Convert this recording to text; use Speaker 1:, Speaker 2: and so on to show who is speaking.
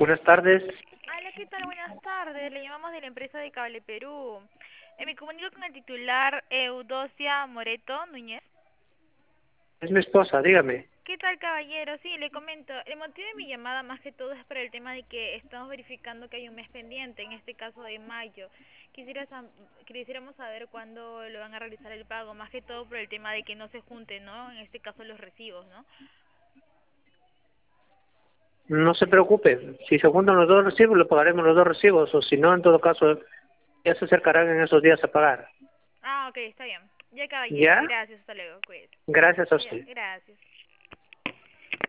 Speaker 1: Buenas tardes.
Speaker 2: Hola, ¿qué tal? Buenas tardes. Le llamamos de la empresa de Cable Perú. Me comunico con el titular Eudocia Moreto Núñez.
Speaker 1: Es mi esposa, dígame.
Speaker 2: ¿Qué tal, caballero? Sí, le comento. El motivo de mi llamada más que todo es por el tema de que estamos verificando que hay un mes pendiente, en este caso de mayo. Quisiéramos saber cuándo lo van a realizar el pago, más que todo por el tema de que no se junten, ¿no? En este caso los recibos, ¿no?
Speaker 1: No se preocupe. Si se juntan los dos recibos, le pagaremos los dos recibos. O si no, en todo caso, ya se acercarán en esos días a pagar.
Speaker 2: Ah, ok, está bien. Ya, caballero.
Speaker 1: ¿Ya?
Speaker 2: Gracias. Hasta luego. Cuídese.
Speaker 1: Gracias a
Speaker 2: Ya,
Speaker 1: usted.
Speaker 2: gracias.